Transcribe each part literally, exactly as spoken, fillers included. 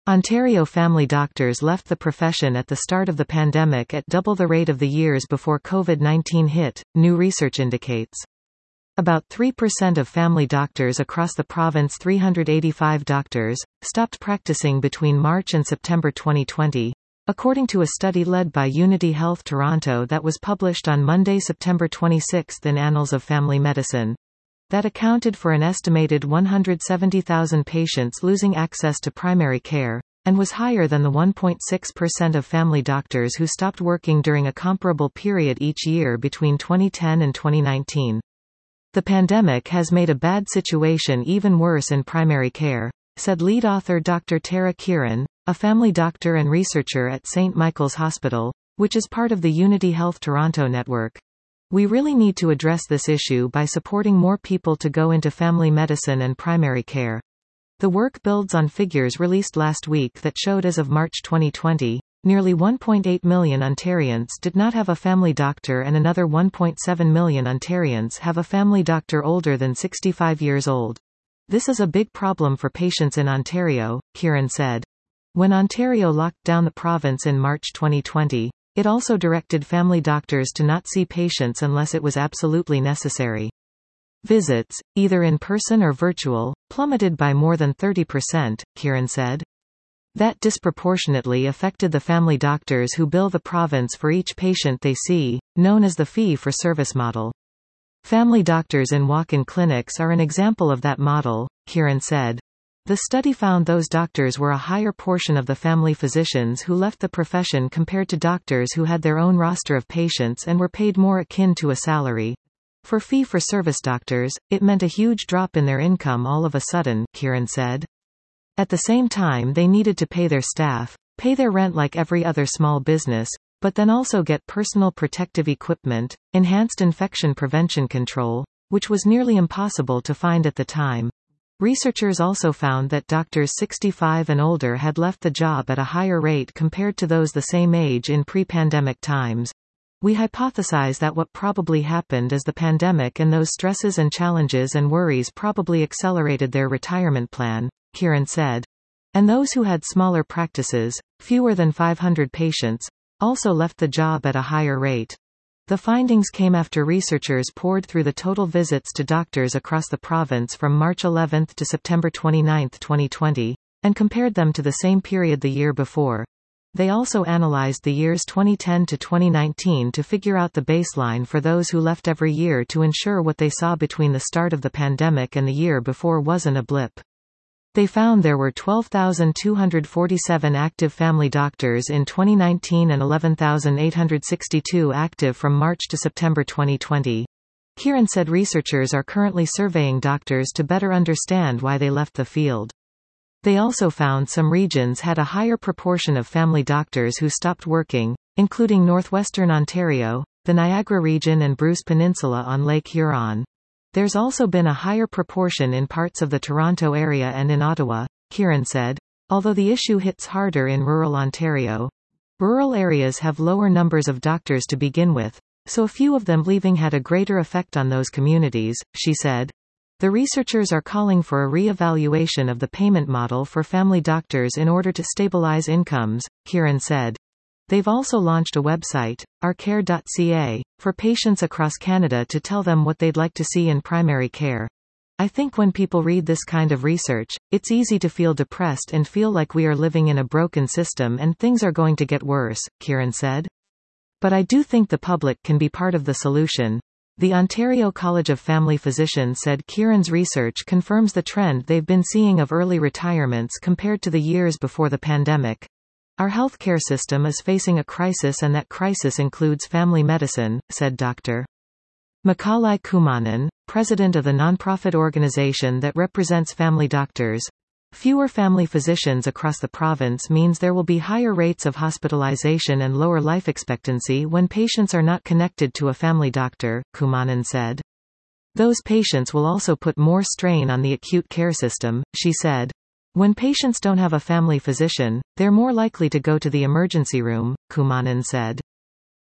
Ontario family doctors left the profession at the start of the pandemic at double the rate of the years before COVID nineteen hit, new research indicates. About three percent of family doctors across the province, three hundred eighty-five doctors, stopped practicing between March and September twenty twenty, according to a study led by Unity Health Toronto that was published on Monday, September twenty-sixth in Annals of Family Medicine. That accounted for an estimated one hundred seventy thousand patients losing access to primary care, and was higher than the one point six percent of family doctors who stopped working during a comparable period each year between twenty ten and twenty nineteen. The pandemic has made a bad situation even worse in primary care, said lead author Doctor Tara Kieran, a family doctor and researcher at Saint Michael's Hospital, which is part of the Unity Health Toronto network. We really need to address this issue by supporting more people to go into family medicine and primary care. The work builds on figures released last week that showed as of March twenty twenty, nearly one point eight million Ontarians did not have a family doctor and another one point seven million Ontarians have a family doctor older than sixty-five years old. This is a big problem for patients in Ontario, Kieran said. When Ontario locked down the province in March twenty twenty, it also directed family doctors to not see patients unless it was absolutely necessary. Visits, either in person or virtual, plummeted by more than thirty percent, Kieran said. That disproportionately affected the family doctors who bill the province for each patient they see, known as the fee-for-service model. Family doctors in walk-in clinics are an example of that model, Kieran said. The study found those doctors were a higher portion of the family physicians who left the profession compared to doctors who had their own roster of patients and were paid more akin to a salary. For fee-for-service doctors, it meant a huge drop in their income all of a sudden, Kieran said. At the same time, they needed to pay their staff, pay their rent like every other small business, but then also get personal protective equipment, enhanced infection prevention control, which was nearly impossible to find at the time. Researchers also found that doctors sixty-five and older had left the job at a higher rate compared to those the same age in pre-pandemic times. We hypothesize that what probably happened is the pandemic and those stresses and challenges and worries probably accelerated their retirement plan, Kieran said. And those who had smaller practices, fewer than five hundred patients, also left the job at a higher rate. The findings came after researchers pored through the total visits to doctors across the province from March eleventh to September twenty-ninth, twenty twenty, and compared them to the same period the year before. They also analyzed the years twenty ten to twenty nineteen to figure out the baseline for those who left every year to ensure what they saw between the start of the pandemic and the year before wasn't a blip. They found there were twelve thousand two hundred forty-seven active family doctors in twenty nineteen and eleven thousand eight hundred sixty-two active from March to September twenty twenty. Kieran said researchers are currently surveying doctors to better understand why they left the field. They also found some regions had a higher proportion of family doctors who stopped working, including northwestern Ontario, the Niagara region and Bruce Peninsula on Lake Huron. There's also been a higher proportion in parts of the Toronto area and in Ottawa, Kieran said, although the issue hits harder in rural Ontario. Rural areas have lower numbers of doctors to begin with, so a few of them leaving had a greater effect on those communities, she said. The researchers are calling for a re-evaluation of the payment model for family doctors in order to stabilize incomes, Kieran said. They've also launched a website, our care dot c a, for patients across Canada to tell them what they'd like to see in primary care. I think when people read this kind of research, it's easy to feel depressed and feel like we are living in a broken system and things are going to get worse, Kieran said. But I do think the public can be part of the solution. The Ontario College of Family Physicians said Kieran's research confirms the trend they've been seeing of early retirements compared to the years before the pandemic. Our healthcare system is facing a crisis and that crisis includes family medicine, said Doctor Macaulay Kumanan, president of the nonprofit organization that represents family doctors. Fewer family physicians across the province means there will be higher rates of hospitalization and lower life expectancy when patients are not connected to a family doctor, Kumanan said. Those patients will also put more strain on the acute care system, she said. When patients don't have a family physician, they're more likely to go to the emergency room, Kumanan said.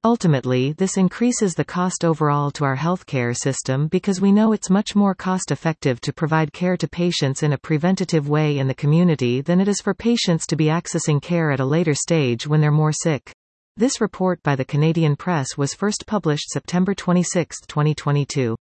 Ultimately, this increases the cost overall to our healthcare system because we know it's much more cost-effective to provide care to patients in a preventative way in the community than it is for patients to be accessing care at a later stage when they're more sick. This report by the Canadian Press was first published September twenty-sixth, twenty twenty-two.